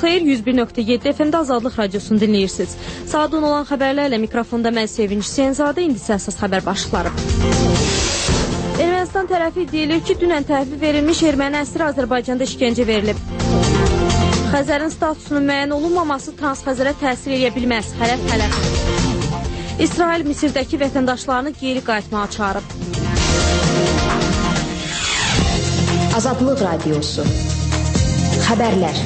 xeyir, 101.7 FM-də Azadlıq Radiosunu dinləyirsiniz. Saat 10 olan xəbərlərlə mikrofonda mən Sevinç Hüseynzadə, indi əsas xəbər başlıqları. Ermənistan tərəfi deyilir ki, dünən təhvil verilmiş erməni əsiri Azərbaycanda işgəncə verilib. Xəzərin statusunun müəyyən olunmaması Transxəzərə təsir edə bilməz. Hələf. İsrail Misirdəki vətəndaşlarını geri qayıtmağa çağırıb. Azadlıq Radiosu. Xəbərlər.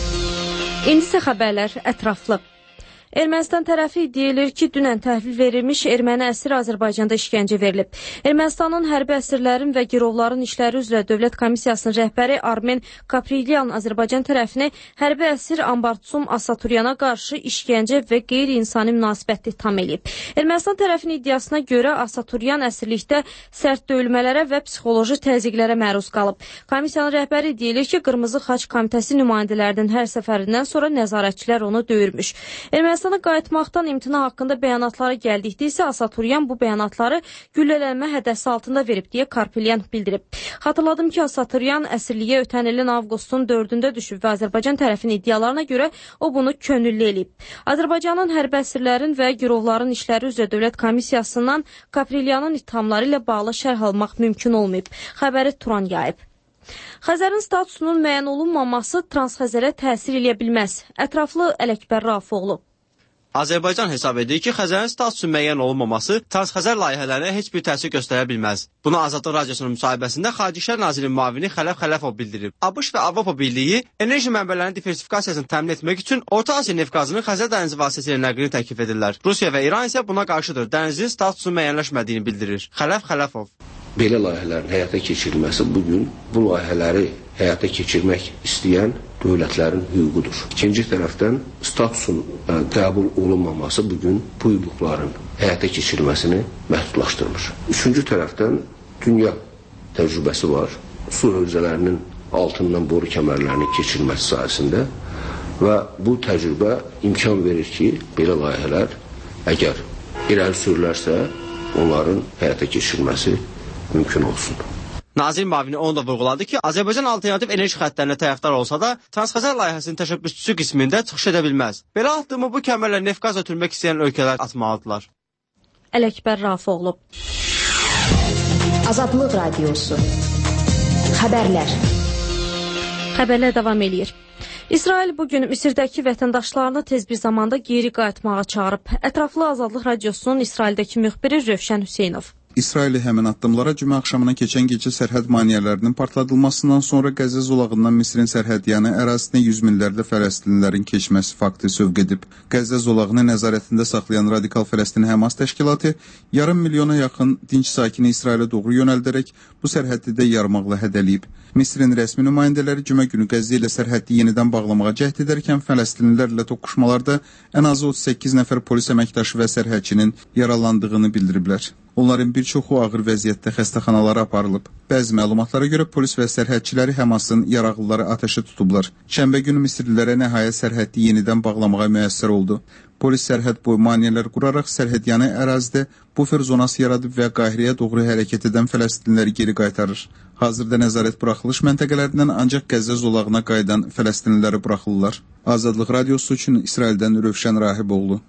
İndi isə xəbərlər ətraflı. Ermənistan tərəfi deyilir ki, dünən təhvil verilmiş erməni əsiri Azərbaycanda işgəncə verilib. Ermənistanın hərbi əsirlərin və girovların işləri üzrə Dövlət Komissiyasının rəhbəri Armen Kaprilyan Azərbaycan tərəfini hərbi əsir Ambartsum Asaturyana qarşı işgəncə və qeyri-insani münasibətli tam eləyib. Ermənistan tərəfinin iddiasına görə Asaturyan əsirlikdə sərt döyülmələrə və psixoloji təzyiqlərə məruz qalıb. Komissiyanın rəhbəri deyilir ki, Qırmızı Xaç Komitəsi nümayəndələrinin hər səfərindən sonra nəzarətçilər onu döyürmüş. Ermənistana qayıtmaqdan imtina haqqında bəyanatları gəldikdə isə Asaturyan bu bəyanatları güllələnmə hədəsi altında verib deyə Karpilyan bildirib. Xatırladım ki, Asaturyan əsirliyə ötən ilin avqustun 4-də düşüb və Azərbaycan tərəfinin iddialarına görə o bunu könüllü eləyib. Azərbaycanın hərbi əsirlərin və girovların işləri üzrə Dövlət Komissiyasından Kaprilyanın ittihamları ilə bağlı şərh almaq mümkün olmayıb. Xəbəri Turan yayıb. Xəzərin statusunun müəyyən olunmaması Transxəzərə təsir edə bilməz. Ətraflı Ələkbər Rafoğlu. Azərbaycan hesab edir ki, Xəzərin statusunun müəyyən olunmaması Transxəzər layihələrinə heç bir təsir göstərə bilməz. Bunu Azadlıq Radiosunun müsahibəsində Xarici İşlər Nazirinin müavini Xələf Xələfov bildirib. ABŞ və Avropa Birliyi enerji mənbələrinin diversifikasiyasını təmin etmək üçün Orta Asiya neft qazının Xəzər dənizi vasitəsilə nəqlini təklif edirlər. Rusiya və İran isə buna qarşıdır. Dənizin statusunun müəyyənləşmədiyini bildirir. Xələf Xələfov. Belə layihələrin həyata keçirilməsi bugün bu layihələri həyata keçirmək istəyən dövlətlərin hüququdur. İkinci tərəfdən statusun qəbul olunmaması bugün bu hüquqların həyata keçirilməsini məhdudlaşdırmır. Üçüncü tərəfdən dünya təcrübəsi var. Su hövzələrinin altından boru kəmərlərinin keçirilməsi sayəsində və bu təcrübə imkan verir ki, belə layihələr əgər irəli sürülərsə, onların həyata keçirilməsi mümkün olsun. Nazir müavini onu da vurğuladı ki, Azərbaycan alternativ enerji xəttlərinə tərəfdar olsa da, Transxəzər layihəsinin təşəbbüsçüsü qismində çıxış edə bilməz. Belə addımı bu kəmərlə neft qaz ötürmək istəyən ölkələr atmalıdırlar. Ələkbər Rafoğlu. Azadlıq Radiosu. Xəbərlər. Xəbərlər davam edir. İsrail bugün Misirdəki vətəndaşlarını tez bir zamanda geri qayıtmağa çağırıb. Ətraflı Azadlıq Radiosunun İsraildəki müxbiri Rövşən Hüseynov. İsrail həmin addımlara cümə axşamına keçən gecə sərhəd maneələrinin partladılmasından sonra Qəzza zolağından Misirin sərhədyanı ərazisinə yüz minlərlə fələstinlilərin keçməsi faktı sövq edib. Qəzza zolağını nəzarətində saxlayan Radikal Fələstin Həmas təşkilatı yarım milyona yaxın dinc sakini İsrailə doğru yönəldərək bu sərhəddi də yarmaqla hədələyib. Misirin rəsmi nümayəndələri cümə günü Qəzza ilə sərhəddi yenidən bağlamağa cəhd edərkən fələstinlilərlə toqquşmalarda ən azı 38 nəfər polis əməkdaşı və sərhədçinin yaralandığını bildiriblər. Onların bir çoxu ağır vəziyyətdə xəstəxanalara aparılıb. Bəzi məlumatlara görə polis və sərhədçiləri Həmasın yaraqlıları atəşə tutublar. Şənbə günü Misirlilərə nəhayət sərhəddi yenidən bağlamağa müəssər oldu. Polis sərhəd boyu maneələr quraraq sərhədyanı ərazidə bufer zonası yaradıb və Qahirəyə doğru hərəkət edən fələstinliləri geri qaytarır. Hazırda nəzarət buraxılış məntəqələrindən ancaq Qəzza zolağına qayıdan fələstinliləri buraxılırlar. Azadlıq Radiosu üçün İsraildən Rövşən Rahiboğlu.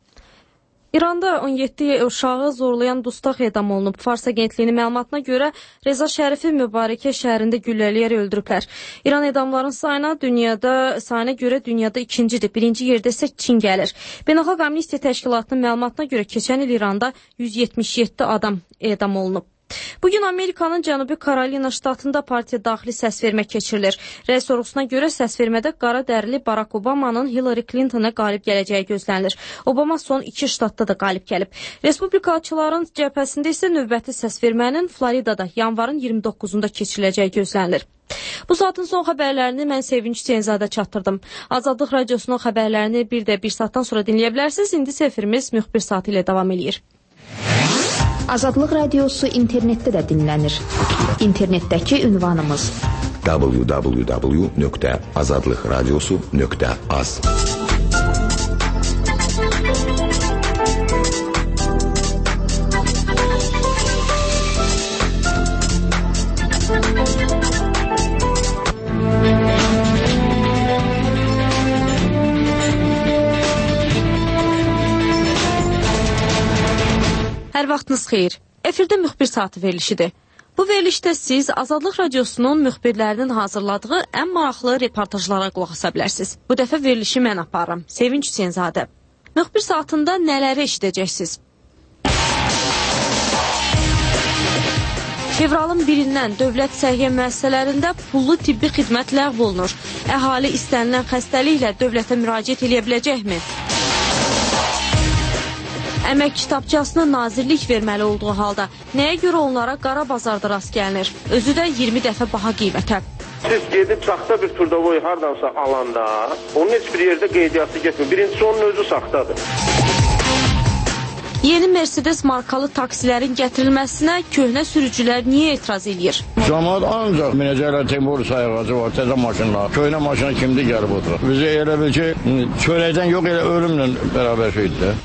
İranda 17 uşağı zorlayan dustaq edam olunub. Fars agentliyinin məlumatına görə Reza Şərifi Mübarəkə şəhərində güllələyərək öldürüblər. İran edamların sayına görə dünyada ikincidir. Birinci yerdə isə Çin gəlir. Beynəlxalq Amnistiya Təşkilatının məlumatına görə keçən il İranda 177 adam edam olunub. Bugün Amerikanın Cənubi Karolina ştatında partiya daxili səsvermə keçirilir. Rəy sorğusuna görə səsvermədə qara dərili Barack Obamanın Hillary Clinton'a qalib gələcəyi gözlənilir. Obama son 2 ştatda da qalib gəlib. Respublikaçıların cəbhəsində isə növbəti səsvermənin Floridada yanvarın 29-unda keçiriləcəyi gözlənilir. Bu saatın son xəbərlərini mən Sevinç Hüseynzadə çatdırdım. Azadlıq Radiosunun xəbərlərini bir saatdan sonra dinləyə bilərsiniz. İndi səfirimiz müxbir saatı ilə davam edir. Azadlıq Radiosu internetdə də dinlənir. İnternetdəki ünvanımız www.azadlıqradiosu.az. Vaxtınız xeyir. Efirdə müxbir saatı verilişidir. Bu verilişdə siz Azadlıq Radiosunun müxbirlərinin hazırladığı ən maraqlı reportajlara qulaq asa bilərsiniz. Bu dəfə verilişi mən aparıram. Sevinç Hüseynzadə. Müxbir saatında nələri eşidəcəksiniz? Fevralın 1-dən dövlət səhiyyə müəssisələrində pullu tibbi xidmət ləğv olunur. Əhali istənilən xəstəliklə dövlətə müraciət edə biləcəkmi? Əmək kitabçasına nazirlik verməli olduğu halda nəyə görə onlara qara bazarda rast gəlinir? Özü də 20 dəfə baha qiymətə. Siz gedib saxta bir turdovoy hardansa alanda, onun heç bir yerdə qeydiyyatı getmir. Birincisi onun özü saxtadır. Yeni Mercedes markalı taksilərin gətirilməsinə köhnə sürücülər niyə etiraz edir? Cəmaət ancaq minəcəklər Temur sayğacı var, təzə maşınlar. Köhnə maşına kimdir gəlib oturur? Bizə elə bil ki, çörəkdən yox, elə ölümlə bərabər şeydir.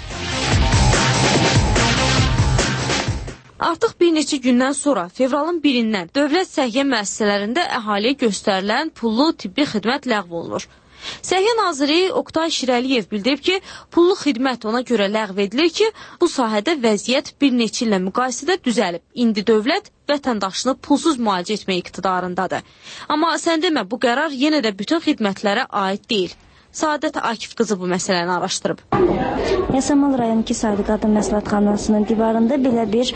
Artıq bir neçə gündən sonra fevralın 1-dən dövlət səhiyyə müəssisələrində əhaliyə göstərilən pullu tibbi xidmət ləğv olunur. Səhiyyə naziri Oqtay Şirəliyev bildirib ki, pullu xidmət ona görə ləğv edilir ki, bu sahədə vəziyyət bir neçə illə müqayisədə düzəlib. İndi dövlət vətəndaşını pulsuz müalicə etmək iqtidarındadır. Amma sən demə, bu qərar yenə də bütün xidmətlərə aid deyil. Saadət Akif qızı bu məsələni araşdırıb. Yasamal rayon 2 saylı qadın məsləhətxanasının divarında belə bir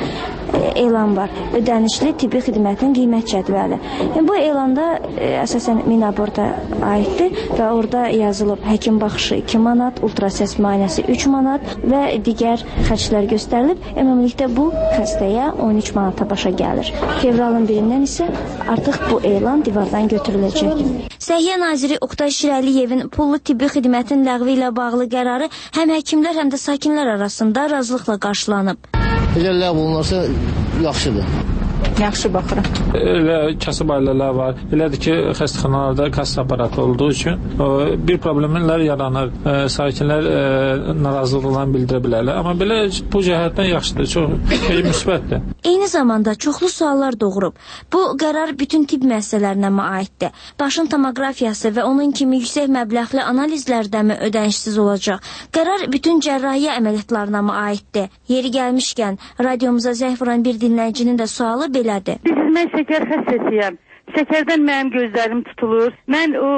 elan var. Ödənişli tibbi xidmətin qiymət cədvəli. Bu elanda əsasən minaborta aiddir və orada yazılıb həkim baxışı 2 manat, ultrasəs müayinəsi 3 manat və digər xərclər göstərilib. Ümumilikdə bu xəstəyə 13 manata başa gəlir. Fevralın 1-dən isə artıq bu elan divardan götürüləcək. Səhiyyə naziri Oqtay Şirəliyevin pullu tibbi xidmətin ləğvi ilə bağlı qərarı həm həkimlər, həm də sakinlər arasında razılıqla qarşılanıb. Əgər ləğv olunarsa, yaxşıdır. Yaxşı baxıram. Elə kasıb ailələr var. Elədir ki, xəstəxanalarda kassa aparatı olduğu üçün bir problemlər yaranır. Sakinlər narazılıqlarını bildirə bilərlər. Amma belə bu cəhətdən yaxşıdır, çox müsbətdir. Eyni zamanda çoxlu suallar doğurub. Bu qərar bütün tibb müəssisələrinə mi aiddir? Başın tomoqrafiyası və onun kimi yüksək məbləğli analizlərdəmi ödənişsiz olacaq? Qərar bütün cərrahiyyə əməliyyatlarına mı aiddir? Yeri gəlmişkən, radiomuza zəng vuran bir dinləyicinin də sualı belədir. Mən şəkər xəstəsiyəm. Şəkərdən mənim gözlərim tutulur. Mən o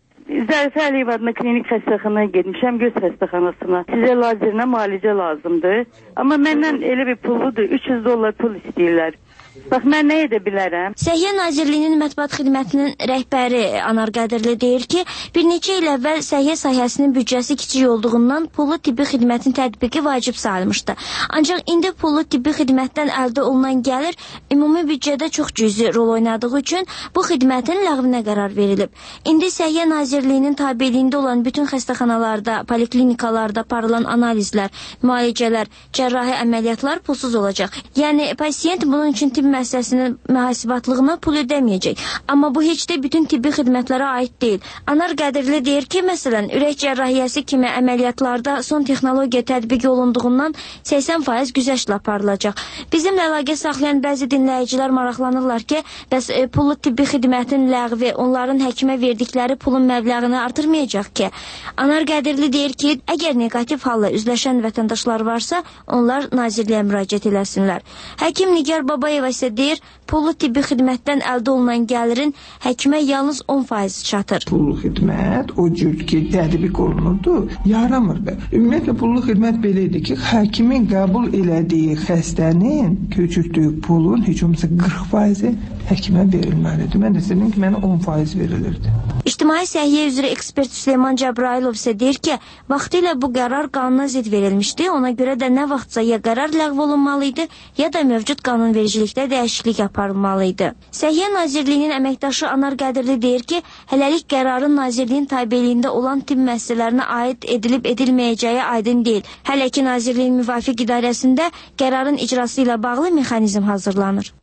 Zərifə Əliyev adına klinik xəstəxanaya getmişəm, göz xəstəxanasına. Sizə lazerinə müalicə lazımdır. Amma məndən elə bir puludur, $300 pul istəyirlər. Bax, mən nə edə bilərəm? Səhiyyə Nazirliyinin mətbuat xidmətinin rəhbəri Anar Qədirli deyir ki, bir neçə il əvvəl səhiyyə sahəsinin büdcəsi kiçik olduğundan pullu tibbi xidmətin tətbiqi vacib sayılmışdı. Ancaq indi pullu tibbi xidmətdən əldə olunan gəlir ümumi büdcədə çox cüzi rol oynadığı üçün bu xidmətin ləğvinə qərar verilib. İndi Səhiyyə Nazirliyinin tabeliyində olan bütün xəstəxanalarda, poliklinikalarda aparılan analizlər, müalicələr, cərrahi əməliyyatlar pulsuz olacaq. Yəni, pasiyent bunun üçün tibb müəssisəsinin mühasibatlığına pul ödəməyəcək. Amma bu heç də bütün tibbi xidmətlərə aid deyil. Anar Qədirli deyir ki, məsələn, ürək cərrahiyyəsi kimi əməliyyatlarda son texnologiya tətbiq olunduğundan 80% güzəştlə aparılacaq. Bizimlə əlaqə saxlayan bəzi dinləyicilər maraqlanırlar ki, bəs pullu tibbi xidmətin ləğvi onların həkimə verdikləri pulun məbləğini artırmayacaq ki. Anar Qədirli deyir ki, əgər negativ halla üzləşən vətəndaşlar varsa, onlar nazirliyə müraciət eləsinlər. Həkim Nigar Babayeva isə deyir, pullu tibbi xidmətdən əldə olunan gəlirin həkimə yalnız 10% çatır. Pullu xidmət o cür ki, tətbiq olunurdu, yaramırdı. Ümumiyyətlə, pullu xidmət belə idi ki, həkimin qəbul elədiyi xəstənin köçürdüyü pulun heç olmasa 40%-i həkimə verilməlidir. Mən də istədim ki, mənə 10% verilirdi. İctimai Səhiyyə üzrə ekspert Süleyman Cəbrailov isə deyir ki, vaxtilə bu qərar qanuna zidd verilmişdi. Ona görə də nə vaxtsa ya qərar ləğv olunmalı idi, ya da mövcud qanunvericilikdə dəyişiklik aparılmalı idi. Səhiyyə Nazirliyinin əməkdaşı Anar Qədirli deyir ki, hələlik qərarın Nazirliyin tabeliyində olan tibb müəssisələrinə aid edilib-edilməyəcəyi aydın deyil. Hələ ki, Nazirliyin müvafiq idarəsində qərarın icrası ilə bağlı mexanizm hazırlanır.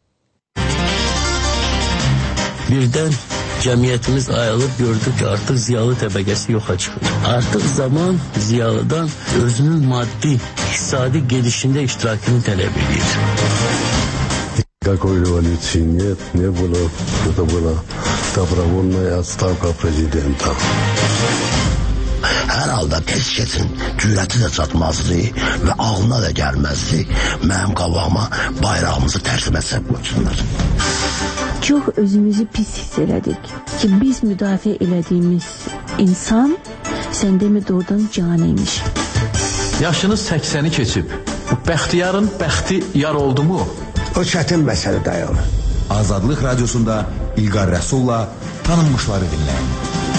Birdən cəmiyyətimiz ayılıb gördü ki, artıq ziyalı təbəqəsi yoxa çıxır. Artıq zaman ziyalıdan özünün maddi, iqtisadi gedişində iştirakını tələb edir. Какой революции нет, не было, это была добровольная отставка президента. Hər halda tez keçin cürəti də çatmazdı və ağlına da gəlməzdi. Mənim qabağıma bayrağımızı tərsimə səb qoysunlar. Çox özümüzü pis hiss elədik ki, biz müdafiə elədiyimiz insan sən demə doğrudan canı imiş. Yaşınız 80'i keçib. Bu bəxtiyarın bəxti yar oldu mu? O çətin məsələ dayanır. Azadlıq Radiosunda İlqar Rəsulla tanınmışları dinləyin.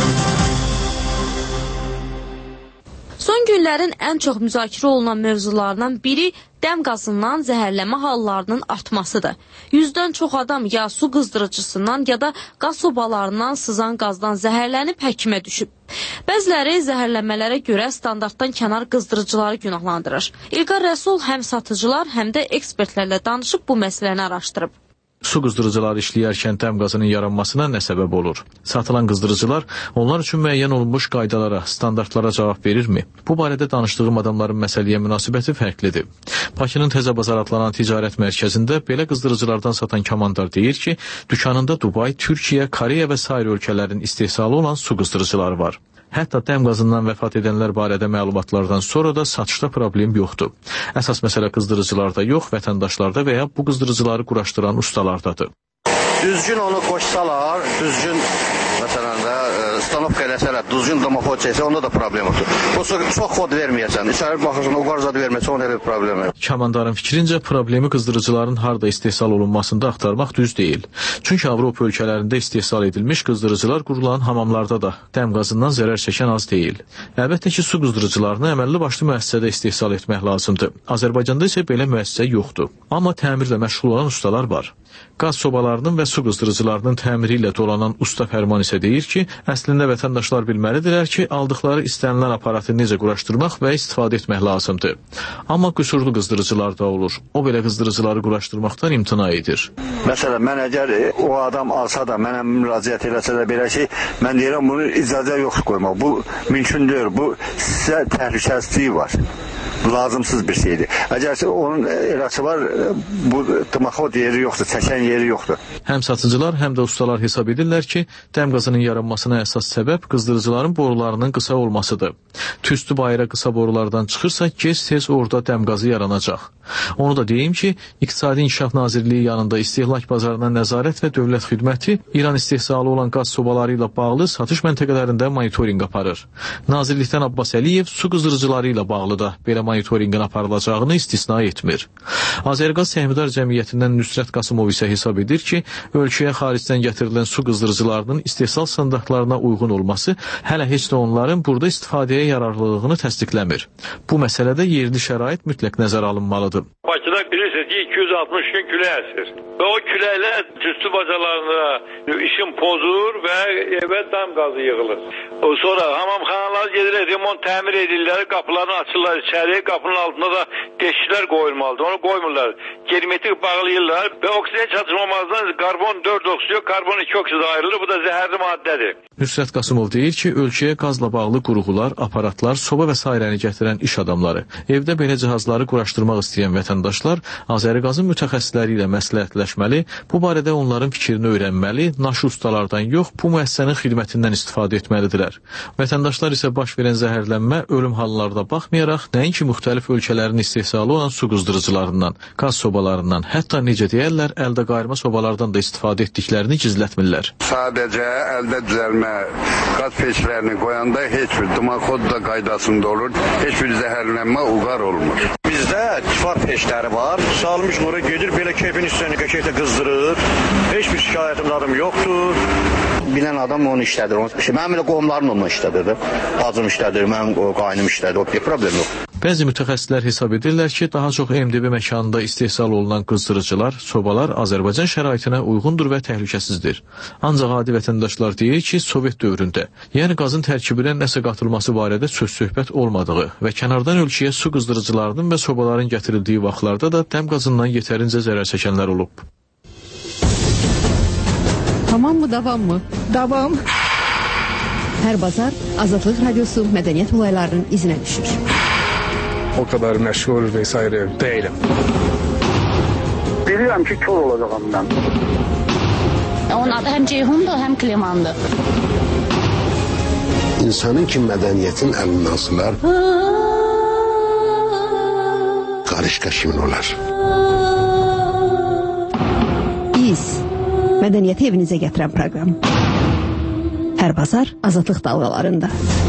Son günlərin ən çox müzakirə olunan mövzularından biri dəm qazından zəhərlənmə hallarının artmasıdır. 100-dən çox adam ya su qızdırıcısından ya da qaz sobalarından sızan qazdan zəhərlənib həkimə düşüb. Bəziləri zəhərlənmələrə görə standartdan kənar qızdırıcıları günahlandırır. İlqar Rəsul həm satıcılar, həm də ekspertlərlə danışıb bu məsələni araşdırıb. Su qızdırıcıları işləyərkən dəm qazının yaranmasına nə səbəb olur? Satılan qızdırıcılar onlar üçün müəyyən olunmuş qaydalara, standartlara cavab verirmi? Bu barədə danışdığım adamların məsələyə münasibəti fərqlidir. Bakının Təzə Bazar adlanan ticarət mərkəzində belə qızdırıcılardan satan komandar deyir ki, dükanında Dubay, Türkiyə, Koreya və sair ölkələrin istehsalı olan su qızdırıcıları var. Hətta dəm qazından vəfat edənlər barədə məlumatlardan sonra da satışda problem yoxdur. Əsas məsələ qızdırıcılarda yox, vətəndaşlarda və ya bu qızdırıcıları quraşdıran ustalardadır. Düzgün onu qoşsalar, düzgün məsələn də stanovka eləsələr, düzgün domoxod çəksə, onda da problem yoxdur. Bu çox xod verməyəsən, içəri baxırsan, o qarzadı verməksə, onda elə bir problem yox. Komandarın fikrincə problemi qızdırıcıların harda istehsal olunmasında axtarmaq düz deyil. Çünki Avropa ölkələrində istehsal edilmiş qızdırıcılar qurulan hamamlarda da dəm qazından zərər çəkən az deyil. Əlbəttə ki, su qızdırıcılarını əməlli başlı müəssisədə istehsal etmək lazımdır. Azərbaycanda isə belə müəssisə yoxdur. Amma təmirlə məşğul olan ustalar var. Qaz sobalarının və su qızdırıcılarının təmiri ilə dolanan usta Fərman isə deyir ki, əslində vətəndaşlar bilməlidirlər ki, aldıqları istənilən aparatı necə quraşdırmaq və istifadə etmək lazımdır. Amma qüsurlu qızdırıcılar da olur. O belə qızdırıcıları quraşdırmaqdan imtina edir. Məsələn, mən əgər o adam alsa da, mənə müraciət eləsə də belə ki, mən deyirəm, bunu icazə yoxdur qoymaq. Bu mümkün deyil, bu sizə təhlükəsizliyi var. Lazımsız bir şeydir. Əgərsə onun eləsi var, bu tımaxod yeri yoxdur, çəkən yeri yoxdur. Həm satıcılar, həm də ustalar hesab edirlər ki, dəm qazının yaranmasına əsas səbəb qızdırıcıların borularının qısa olmasıdır. Tüstü bayıra qısa borulardan çıxırsa, gec-tez orada dəm qazı yaranacaq. Onu da deyim ki, İqtisadi İnkişaf Nazirliyi yanında istehlak bazarına nəzarət və dövlət xidməti İran istehsalı olan qaz sobaları ilə bağlı satış məntəqələrində monitorinq aparır. Nazirlikdən Abbas Əliyev su qızdırıcıları ilə bağlı da belə monitorinqin aparılacağını istisna etmir. Azərqaz Səhmdar Cəmiyyətindən Nüsrət Qasımov isə hesab edir ki, ölkəyə xaricdən gətirilən su qızdırıcılarının istehsal standartlarına uyğun olması hələ heç də onların burada istifadəyə yararlılığını təsdiqləmir. Bu məsələdə yerli şərait mütləq nəzərə alınmalıdır. Bakıda bilirsiniz ki, 260 gün külək əsir. Və o küləklər tüstü bacalarına işin pozur və evə dam qazı yığılır. Sonra hamamxanalar gedirlər, remont təmir edirlər, qapılarını açırlar içəri, qapının altında da deşiklər qoyulmalıdır. Onu qoymurlar. Germetik bağlayırlar və oksijen çatışmamazdan karbon 4 oksijen, karbon 2 oksid ayrılır. Bu da zəhərli maddədir. Nüsrət Qasımov deyir ki, ölkəyə qazla bağlı qurğular, aparatlar, soba və sairəni gətirən iş adamları, evdə belə cihazları quraşdırmaq istəyən vətəndaşlar Azərqazın mütəxəssisləri ilə məsləhətləşməli, bu barədə onların fikrini öyrənməli, naşı ustalardan yox, bu müəssisənin xidmətindən istifadə etməlidirlər. Vətəndaşlar isə baş verən zəhərlənmə, ölüm hallarına baxmayaraq, nəinki müxtəlif ölkələrin istehsalı olan su qızdırıcılarından, qaz sobalarından, hətta necə deyərlər, əldə qayırma sobalardan da istifadə etdiklərini gizlətmirlər. Sadəcə əldə düzəlmə qaz peçlərini qoyanda heç bir tımaxod da qaydasında olur, heç bir zəhərlənmə uğar olmur. Bizdə tifar peçləri var, salmış nura gedir, belə keyfin üstünə qəşəkdə qızdırır, heç bir şikayətim adım yoxdur. Bilən adam onu işlədir. Mənim elə qohumlarım onu işlədir. Bacım işlədir, mənim qaynım işlədir. O bir problem yox. Bəzi mütəxəssislər hesab edirlər ki, daha çox MDB məkanında istehsal olunan qızdırıcılar, sobalar Azərbaycan şəraitinə uyğundur və təhlükəsizdir. Ancaq adi vətəndaşlar deyir ki, Sovet dövründə, yəni qazın tərkibinə nəsə qatılması barədə söz-söhbət olmadığı və kənardan ölkəyə su qızdırıcılarının və sobaların gətirildiyi vaxtlarda da dəm qazından yetərincə zərər çəkənlər olub. Tamam mı, davam mı? Davam. Hər bazar Azadlıq Radiosu mədəniyyət olaylarının izinə düşür. O kadar məşğul vesaire değilim. Bilirəm ki, kör olacağım mən. Onun adı həm Ceyhundur, həm Klimandır. insanın ki mədəniyyətin əlindən alsınlar, qarışqa kimin olar? Biz mədəniyyəti evinizə gətirən proqram. Hər bazar Azadlıq dalğalarında.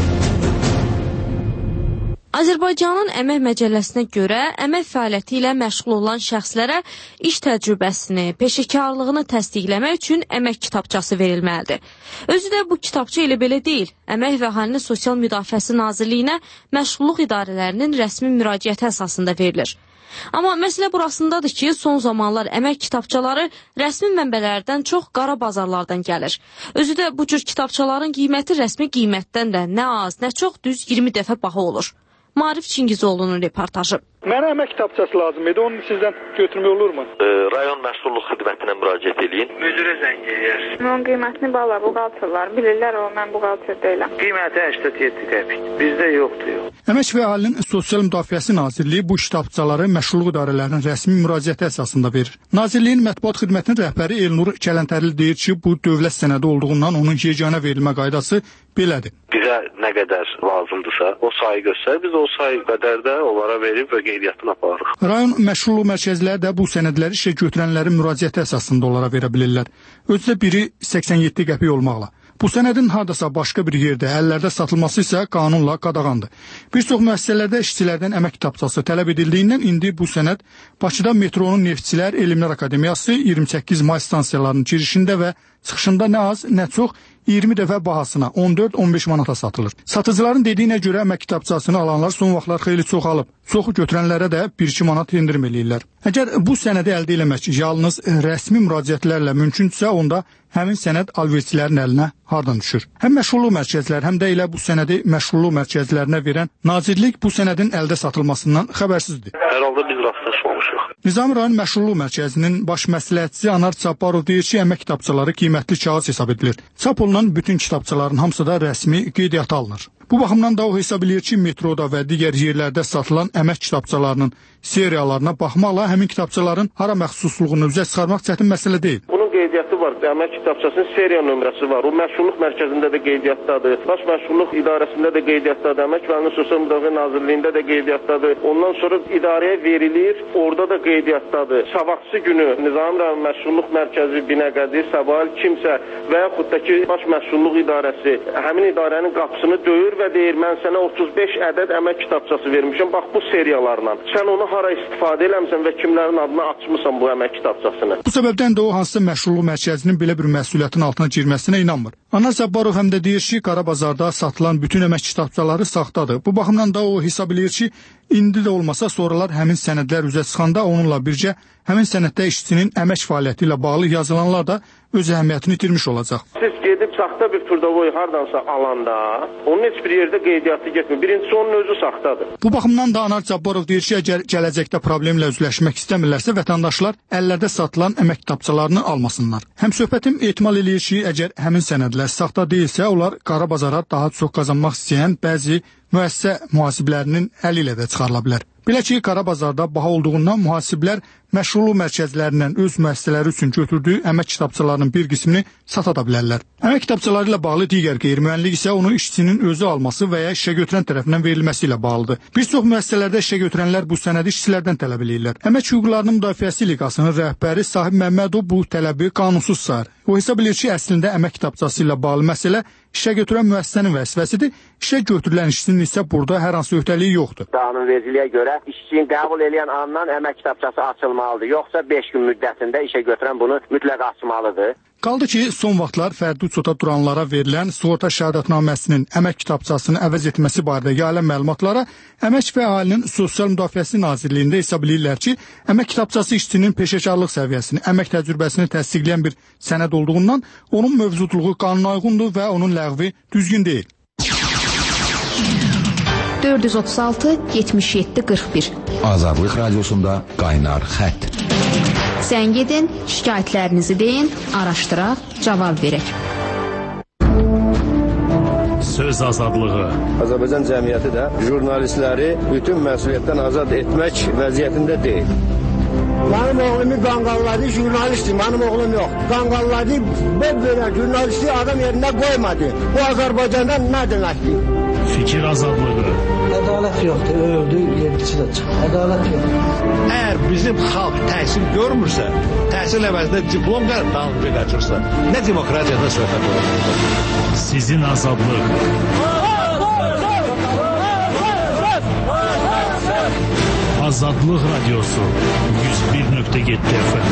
Azərbaycanın əmək məcəlləsinə görə əmək fəaliyyəti ilə məşğul olan şəxslərə iş təcrübəsini, peşəkarlığını təsdiqləmək üçün əmək kitabçası verilməlidir. Özü də bu kitabça elə belə deyil. Əmək və Əhalinin Sosial Müdafiəsi Nazirliyinə məşğulluq idarələrinin rəsmi müraciəti əsasında verilir. Amma məsələ burasındadır ki, son zamanlar əmək kitabçaları rəsmi mənbələrdən çox qara bazarlardan gəlir. Özü də bu cür kitabçaların qiyməti rəsmi qiymətdən də nə az, nə çox düz 20 dəfə baha olur. Marif Çingizoğlu'nun reportajı. Mənə əmək kitabçası lazım idi, onu sizdən götürmək olurmu? Rayon məşğulluq xidmətinə müraciət edin. Müdürə zəng edir. Onun qiymətini bağlar, buğaltırlar. Bilirlər o, mən buğaltır deyiləm. Qiyməti 87 qəpik. Bizdə yoxdur. Əmək və Əhalinin Sosial Müdafiəsi Nazirliyi bu kitabçaları məşğulluq idarələrinin rəsmi müraciəti əsasında verir. Nazirliyin mətbuat xidmətinin rəhbəri Elnur Kələntərli deyir ki, bu dövlət sənədi olduğundan onun yeganə verilmə qaydası belədir. Bizə nə qədər lazımdırsa, o sayı göstər, biz o sayı qədər də onlara verib və qeydiyyatını aparırıq. Rayon məşğulluq mərkəzləri də bu sənədləri işə götürənlərin müraciəti əsasında onlara verə bilirlər. Özü də biri 87 qəpik olmaqla. Bu sənədin hardasa başqa bir yerdə əllərdə satılması isə qanunla qadağandır. Bir çox müəssisələrdə işçilərdən əmək kitabçası tələb edildiyindən indi bu sənəd Bakıda metronun Neftçilər Elmlər Akademiyası 28 may stansiyalarının girişində və çıxışında nə az, nə çox 20 dəfə bahasına 14-15 manata satılır. Satıcıların dediyinə görə əmək kitabçasını alanlar son vaxtlar xeyli çoxalıb. Çoxu götürənlərə də 1-2 manat endirim eləyirlər. Əgər bu sənədi əldə eləmək yalnız rəsmi müraciətlərlə mümkündürsə, onda həmin sənəd alverçilərin əlinə hardan düşür? Həm məşğulluq mərkəzləri, həm də elə bu sənədi məşğulluq mərkəzlərinə verən Nazirlik bu sənədin əldə satılmasından xəbərsizdir. Hər halda biz rastlaşmamışıq. Nizami rayon məşğulluq mərkəzinin baş məsləhətçisi Anar Cabbarov deyir ki, əmək kitabçaları qiymətli kağız hesab edilir. Çap olunan bütün kitabçaların hamısı da rəsmi qeydiyyata alınır. Bu baxımdan da o hesab edir ki, metroda və digər yerlərdə satılan əmək kitabçalarının seriyalarına baxmaqla həmin kitabçaların hara məxsusluğunu üzə çıxarmaq çətin məsələ deyil. Bunun qeydiyyatı var. Əmək kitabçasının seriya nömrəsi var. O məşğulluq mərkəzində də qeydiyyatdadır. Baş məşğulluq idarəsində də qeydiyyatdadır. Əmək və Əhalinin Sosial Müdafiə Nazirliyində də qeydiyyatdadır. Ondan sonra idarəyə verilir, orada da qeydiyyatdadır. Sabahçı günü Nizami rayon məşğulluq mərkəzi Binəqədi, Sabahil kimsə və yaxud da ki, baş məşğulluq idarəsi həmin idarənin qapısını döyür və deyir, mən sənə 35 ədəd əmək kitabçası vermişəm, bax bu seriyalarla. Sən onu hara istifadə eləmsən və kimlərin adına açmısan bu əmək kitabçasını. Bu səbəbdən də o hansısa məşğulluq mərkəzinin belə bir məsuliyyətin altına girməsinə inanmır. Anar Cabbarov həm də deyir ki, qara bazarda satılan bütün əmək kitabçaları saxtadır. Bu baxımdan da o hesab edir ki, indi də olmasa sonralar həmin sənədlər üzə çıxanda onunla birgə həmin sənəddə işçinin əmək fəaliyyəti ilə bağlı yazılanlar da öz əhəmiyyətini itirmiş olacaq. Siz gedib saxta bir turdovoy hardansa alanda, onun heç bir yerdə qeydiyyatı getmir. Birincisi onun özü saxtadır. Bu baxımdan da Anar Cabbarov deyir ki, əgər gələcəkdə problemlə üzləşmək istəmirlərsə, vətəndaşlar əllərdə satılan əmək kitabçalarını almasınlar. Həm söhbətim ehtimal eləyir ki, əgər həmin sənədlər saxta deyilsə, onlar qara bazara daha çox qazanmaq istəyən bəzi müəssisə mühasiblərinin əli ilə də çıxarıla bilər. Belə ki, qara bazarda baha olduğundan mühasiblər məşğulluq mərkəzlərindən öz müəssisələri üçün götürdüyü əmək kitabçalarının bir qismini sata da bilərlər. Əmək kitabçaları ilə bağlı digər qeyri-müəyyənlik isə onu işçinin özü alması və ya işə götürən tərəfindən verilməsi ilə bağlıdır. Bir çox müəssisələrdə işə götürənlər bu sənədi işçilərdən tələb edirlər. Əmək hüquqlarının müdafiəsi liqasının rəhbəri Sahib Məmmədov bu tələbi qanunsuz sayır. O hesab edir ki, əslində əmək kitabçası ilə bağlı məsələ işə götürən müəssisənin vəzifəsidir. İşə götürülən işçinin isə burada hər hansı öhdəliyi yoxdur. Qanunvericiliyə görə işçini qəbul edən andan əmək kitabçası açılmalıdır. Yoxsa 5 gün müddətində işə götürən bunu mütləq açmalıdır. Qaldı ki, son vaxtlar fərdi uçota duranlara verilən sığorta şəhadətnaməsinin əmək kitabçasını əvəz etməsi barədə yayılan məlumatlara Əmək və Əhalinin Sosial Müdafiəsi Nazirliyində hesab edirlər ki, əmək kitabçası işçinin peşəkarlıq səviyyəsini, əmək təcrübəsini təsdiqləyən bir sənəd olduğundan onun mövcudluğu qanuna uyğundur və onun ləğvi düzgün deyil. 436 77 41 Azadlıq Radiosunda qaynar xətt. Zəng edin, şikayətlərinizi deyin, araşdıraq, cavab verək. Söz azadlığı. Azərbaycan cəmiyyəti də jurnalistləri bütün məsuliyyətdən azad etmək vəziyyətində deyil. Benim oğlumu qanqalladı, jurnalistdir, benim oğlum yok. Qanqalladı, böyle jurnalisti adam yerine koymadı. Bu Azərbaycandan ne deməkdir? Fikir azadlığı. Ədalət yoxdur, öldü, yedisi də çıxır. Ədalət yoxdur. Əgər bizim xalq təhsil görmürsə, təhsil əvəzində diplom qalıb qaçırsa, nə demokratiyadan söhbət olur? Sizin azadlıq. Azadlıq Radyosu 101.7 FM.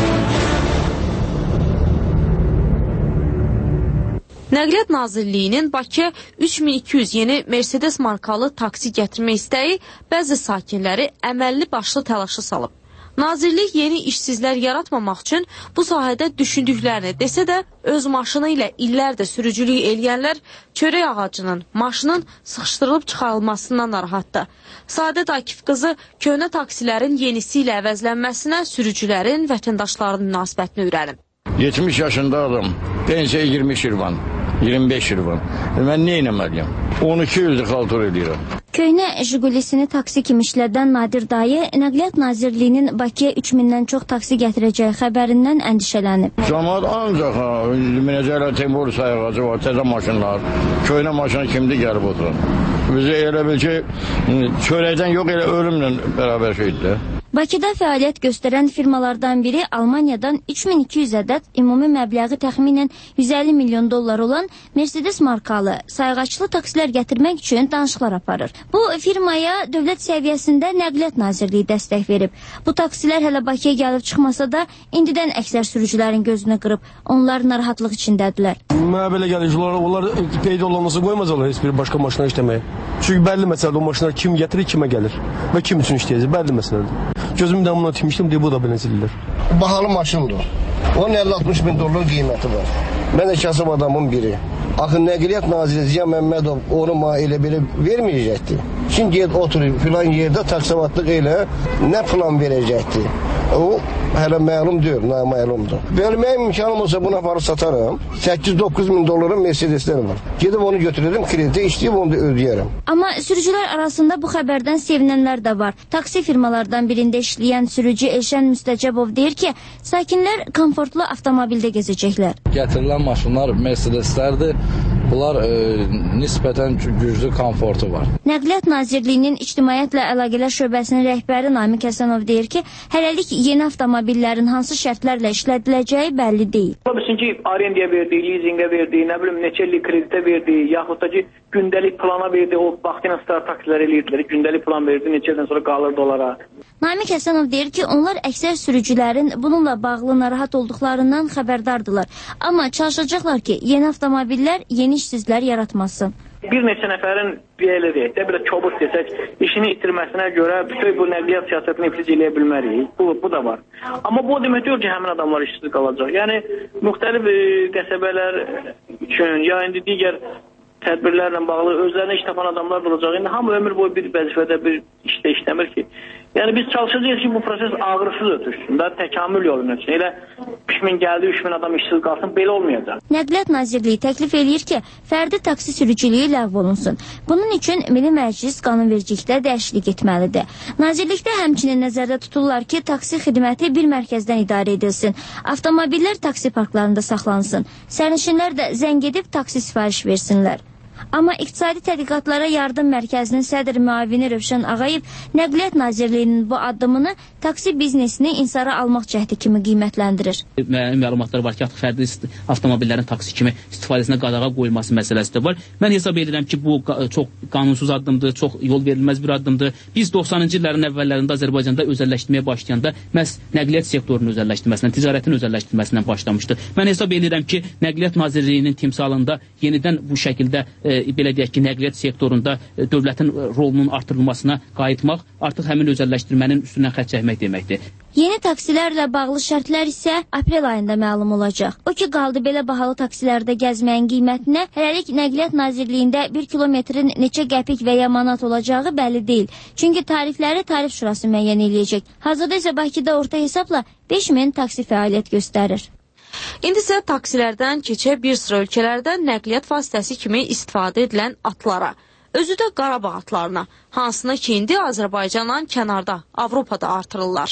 Nəqliyyat Nazirliyinin Bakıya 3200 yeni Mercedes markalı taksi gətirmə istəyi bəzi sakinləri əməlli başlı təlaşa salıb. Nazirlik yeni işsizlər yaratmamaq üçün bu sahədə düşündüklərini desə də, öz maşını ilə illərdə sürücülük eləyənlər çörək ağacının, maşının sıxışdırılıb çıxarılmasından narahatdır. Saadət Akif qızı köhnə taksilərin yenisi ilə əvəzlənməsinə sürücülərin, vətəndaşların münasibətini öyrənib. 70 yaşında adam, pensiya 20 şirvan, 25 şirvan. Mən nə eləməliyəm? 12 ildir xaltur edirəm. Köhnə Jigulisini taksi kimi işlədən Nadir dayı Nəqliyyat Nazirliyinin Bakıya 3000-dən çox taksi gətirəcəyi xəbərindən əndişələnib. Cəmaat ancaq minəcəklər Temur sayğacı var, təzə maşınlar, köhnə maşına kimdir gəlib oturun. Bizi elə bil ki, çörəkdən yox, elə ölümlə bərabər şeydir. Bakıda fəaliyyət göstərən firmalardan biri Almaniyadan 3200 ədəd ümumi məbləği təxminən 150 milyon dollar olan Mercedes markalı sayğaclı taksilər gətirmək üçün danışıqlar aparır. Bu firmaya dövlət səviyyəsində Nəqliyyat Nazirliyi dəstək verib. Bu taksilər hələ Bakıya gəlib çıxmasa da indidən əksər sürücülərin gözünü qırıb. Onlar narahatlıq içindədirlər. Mənə belə gəlir ki, onlar peyda olunması qoymazlar heç bir başqa maşına işləməyə. Çünki bəlli məsələdir, o maşınlar kim gətirir, kimə gəlir və kim üçün işləyəcək, bəlli məsələdir. Gözümü damına tüymüşdüm, deyə bu da belə zillər. Bahalı maşındır. Onun 50-60 bin dollar qiyməti var. Mən də kasıb adamın biri. Axı Nəqliyyat Naziri Ziya Məmmədov onu elə belə verməyəcəkdi. Şimdi oturub filan yerdə taksavatlıq elə nə plan verəcəkdi. O hələ məlum deyil, naməlumdur. Bölməyə imkanım olsa buna aparıb satarım. 8-9 min dolların Mercedeslər var. Gedib onu götürürüm, kreditə işləyib onu da ödəyərəm. Amma sürücülər arasında bu xəbərdən sevinənlər də var. Taksi firmalardan birində işləyən sürücü Elşən Müstəcəbov deyir ki, sakinlər komfortlu avtomobildə gezəcəklər. Gətirilən maşınlar Mercedeslərdir. Bunlar nisbətən güclü komfortu var. Nəqliyyat Nazirliyinin İctimaiyyətlə Əlaqələr Şöbəsinin rəhbəri Namiq Həsənov deyir ki, hələlik yeni avtomobillərin hansı şərtlərlə işlədiləcəyi bəlli deyil. Bilirsin ki, arendaya verdi, leasingə verdi, nə bilim neçə illik kreditə verdi, yaxud da ki, gündəlik plana verdi, o vaxtıyla start taksilər eləyirdilər, gündəlik plan verdi, neçə ildən sonra qalırdı onlara. Namiq Həsənov deyir ki, onlar əksər sürücülərin bununla bağlı narahat olduqlarından xəbərdardılar. Amma çalışacaqlar ki, yeni avtomobillər yeni işsizlər yaratmasın. Bir neçə nəfərin belə deyək də, belə kobud desək, işini itirməsinə görə bütün bu nəqliyyat siyasətini iflic eləyə bilmərik. Bu da var. Amma bu demək deyil ki, həmin adamlar işsiz qalacaq. Yəni, müxtəlif qəsəbələr üçün, ya indi digər tədbirlərlə bağlı özlərinə iş tapan adamlar da olacaq. İndi hamı ömür boyu bir vəzifədə bir işdə işləmir ki. Yəni biz çalışacağıq ki, bu proses ağrısız ötürsün, da təkamül yolunu ötürsün. Elə 3000 gəldi, 3000 adam işsiz qalsın, belə olmayacaq. Nəqliyyat Nazirliyi təklif eləyir ki, fərdi taksi sürücülüyü ləğv olunsun. Bunun üçün Milli Məclis qanunvericilikdə dəyişiklik etməlidir. Nazirlikdə həmçinin nəzərdə tuturlar ki, taksi xidməti bir mərkəzdən idarə edilsin. Avtomobillər taksi parklarında saxlansın. Sərnişinlər də zəng edib taksi sifariş versinlər. Amma İqtisadi Tədqiqatlara Yardım Mərkəzinin sədr müavini Rövşən Ağayev Nəqliyyat Nazirliyinin bu addımını taksi biznesini insara almaq cəhdi kimi qiymətləndirir. Müəyyən məlumatlar var ki, artıq fərdi avtomobillərin taksi kimi istifadəsinə qadağa qoyulması məsələsi də var. Mən hesab edirəm ki, bu çox qanunsuz addımdır, çox yol verilməz bir addımdır. Biz 90-cı illərin əvvəllərində Azərbaycanda özəlləşdirməyə başlayanda məhz nəqliyyat sektorunun özəlləşdirməsindən, ticarətin özəlləşdirməsindən başlamışdı. Mən hesab edirəm ki, Nəqliyyat Nazirliyinin timsalında yenidən bu şəkildə belə deyək ki, nəqliyyat sektorunda dövlətin rolunun artırılmasına qayıtmaq artıq həmin özəlləşdirmənin üstündən xətt çəkmək deməkdir. Yeni taksilərlə bağlı şərtlər isə aprel ayında məlum olacaq. O ki, qaldı belə bahalı taksilərdə gəzməyin qiymətinə, hələlik Nəqliyyat Nazirliyində 1 kilometrin neçə qəpik və ya manat olacağı bəlli deyil. Çünki tarifləri Tarif Şurası müəyyən eləyəcək. Hazırda isə Bakıda orta hesabla 5000 taksi fəaliyyət göstərir. İndi isə taksilərdən keçə bir sıra ölkələrdə nəqliyyat vasitəsi kimi istifadə edilən atlara, özü də Qarabağ atlarına, hansını ki indi Azərbaycandan kənarda, Avropada artırırlar.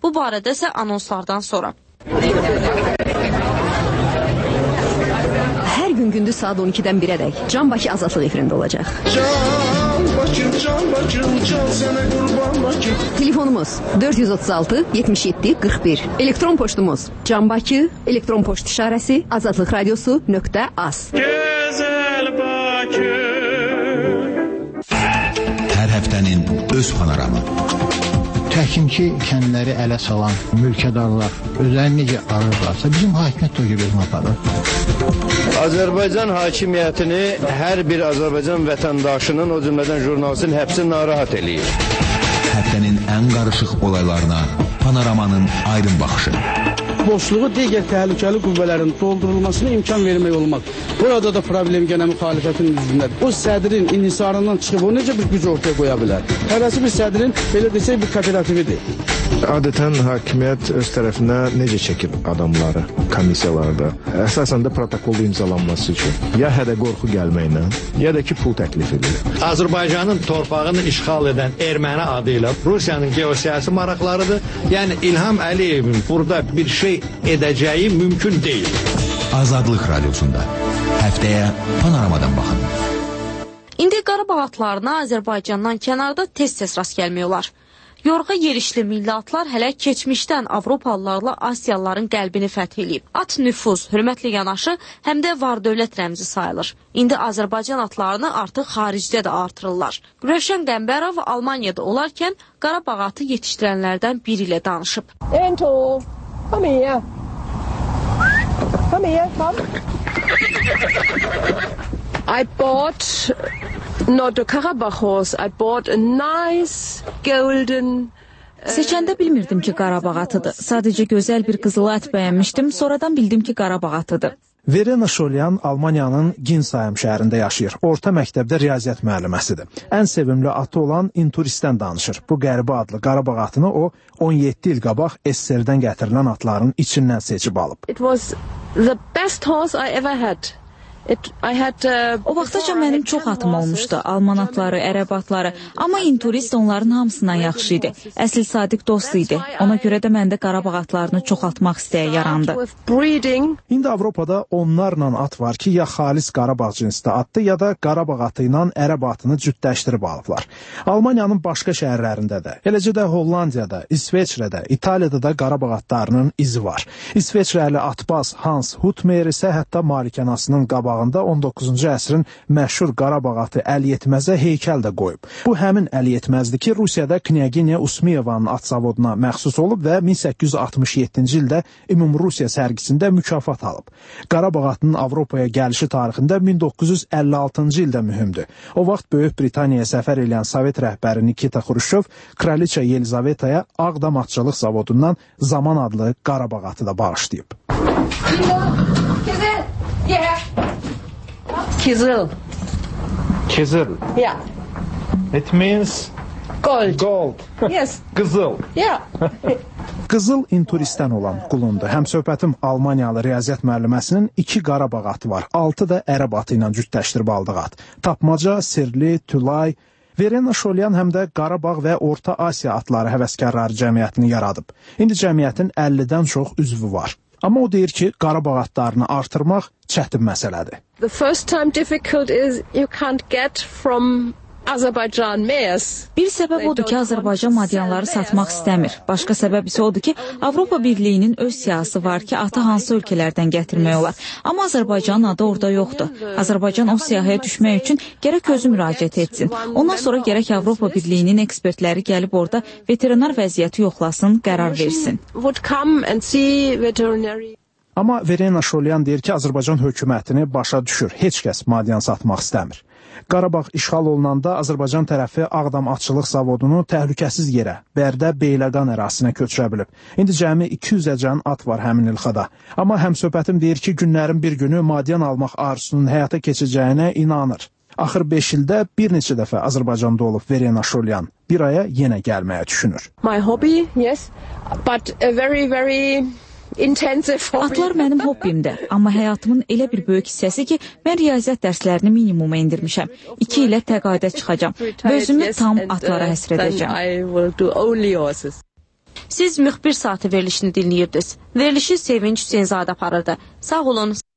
Bu barədə isə anonslardan sonra. Hər gün gündüz saat 12-dən 1-ədək Can Bakı Azadlıq efirində olacaq. Can Bakı, can Bakı, can sənə qurban Bakı. Telefonumuz 436 77 41. Elektron poçtumuz Can Bakı, elektron poçt işarəsi azadlıqradiosu.az. Gözəl Bakı. Hər həftənin öz panoramı. Təhkimki kəndləri ələ salan mülkədarlar özlərini necə arırlarsa bizim hakimiyyət də gözünü aparır. Azərbaycan hakimiyyətini hər bir Azərbaycan vətəndaşının, o cümlədən jurnalistin həbsi narahat eləyir. Həftənin ən qarışıq olaylarına panoramanın aydın baxışı. Boşluğu digər təhlükəli qüvvələrin doldurulmasına imkan vermək olmaq. Burada da problem gənə müxalifətin üzründədir. O sədrin inhisarından çıxıb o necə bir güc ortaya qoya bilər? Hərəsi bir sədrin, belə desək, bir kooperatividir. Adətən hakimiyyət öz tərəfinə necə çəkir adamları komissiyalarda? Əsasən də protokolda imzalanması üçün. Ya hədə qorxu gəlməklə, ya da ki pul təklif edir. Azərbaycanın torpağını işğal edən erməni adı ilə Rusiyanın geosiyasi maraqlarıdır. Yəni İlham Əliyevin burada bir şey edəcəyi mümkün deyil. Azadlıq Radiosunda həftəyə panoramadan baxın. İndi Qarabağ atlarına Azərbaycandan kənarda tez-tez rast gəlmək olar. Yorğa yerişli milli atlar hələ keçmişdən Avropalılarla Asiyalıların qəlbini fəth edib. At nüfuz, hörmətlə yanaşı, həm də var-dövlət rəmzi sayılır. İndi Azərbaycan atlarını artıq xaricdə də artırırlar. Rövşən Qəmbərov Almaniyada olarkən Qarabağ atı yetişdirənlərdən biri ilə danışıb. Ento, come here. Come here, come. I bought not a Karabakh horse, I bought a nice golden... Seçəndə bilmirdim ki, Qarabağ atıdır. Sadəcə gözəl bir qızılı at bəyənmişdim, sonradan bildim ki, Qarabağ atıdır. Verena Şolyan Almaniyanın Ginsheim şəhərində yaşayır. Orta məktəbdə riyaziyyat müəlliməsidir. Ən sevimli atı olan Inturistdən danışır. Bu qəribə adlı Qarabağ atını o 17 il qabaq SSR-dən gətirilən atların içindən seçib alıb. It was the best horse I ever had. O vaxtaca mənim çox atım olmuşdu. Alman atları, ərəb atları. Amma Inturist onların hamısından yaxşı idi. Əsl sadiq dost idi. Ona görə də məndə Qarabağ atlarını çoxaltmaq istəyi yarandı. İndi Avropada onlarla at var ki, ya xalis Qarabağ cinsdə atdı, ya da Qarabağ atı ilə ərəb atını cütləşdirib alıblar. Almaniyanın başqa şəhərlərində də, eləcə də Hollandiyada, İsveçrədə, İtaliyada da Qarabağ atlarının izi var. İsveçrəli atbaz Hans Hutmeyer isə hətta malikanasının qabağında 19-cu əsrin məşhur Qarabağ atı Əliyetməzə heykəl də qoyub. Bu həmin Əliyetməzdir ki, Rusiyada Knyaginya Usmiyevanın at zavoduna məxsus olub və 1867-ci ildə Ümumrusiya sərgisində mükafat alıb. Qarabağ atının Avropaya gəlişi tarixində 1956-cı ildə mühümdür. O vaxt Böyük Britaniyaya səfər edən Sovet rəhbəri Nikita Xruşov Kraliça Yelizavetaya Ağdam atçılıq zavodundan Zaman adlı Qarabağ atı da bağışlayıb. Kizil. Kizil. Yeah. It means gold. Gold. Yes. Qızıl. Yeah. Qızıl Inturistdən olan qulundur. Həmsöhbətim Almaniyalı riyaziyyat müəlliməsinin 2 Qarabağ atı var. 6 da ərəb atı ilə cütləşdirib aldığı at. Tapmaca, Sirli, Tülay. Verena Şolyan həm də Qarabağ və Orta Asiya atları həvəskarları cəmiyyətini yaradıb. İndi cəmiyyətin 50-dən çox üzvü var. Amma o deyir ki, Qarabağ atlarını artırmaq çətin məsələdir. The first time difficult is you can't get from Azərbaycan mayors. Bir səbəb odur ki, Azərbaycan madyanları satmaq istəmir. Başqa səbəb isə odur ki, Avropa Birliyinin öz siyasi var ki, atı hansı ölkələrdən gətirmək olar. Amma Azərbaycanın adı orada yoxdur. Azərbaycan o siyahıya düşmək üçün gərək özü müraciət etsin. Ondan sonra gərək Avropa Birliyinin ekspertləri gəlib orada veterinar vəziyyəti yoxlasın, qərar versin. Amma Verena Şolyan deyir ki, Azərbaycan hökumətini başa düşür. Heç kəs madyan satmaq istəmir. Qarabağ işğal olunanda Azərbaycan tərəfi Ağdam atçılıq zavodunu təhlükəsiz yerə, Bərdə Beyləqan ərazisinə köçürə bilib. İndi cəmi 200-əcən at var həmin ilxada. Amma həmsöhbətim deyir ki, günlərin bir günü madyan almaq arzusunun həyata keçəcəyinə inanır. Axır 5 ildə bir neçə dəfə Azərbaycanda olub Verena Şolyan. Bir aya yenə gəlməyə düşünür. My hobby, yes, but a very Atlar mənim hobbimdir, amma həyatımın elə bir böyük hissəsi ki, mən riyaziyyat dərslərini minimuma indirmişəm. 2 ilə təqaüdə çıxacam və özümü tam atlara həsr edəcəm. Siz müxbir saatı verilişini dinləyirdiniz. Verilişi Sevinç Hüseynzadə aparırdı. Sağ olun.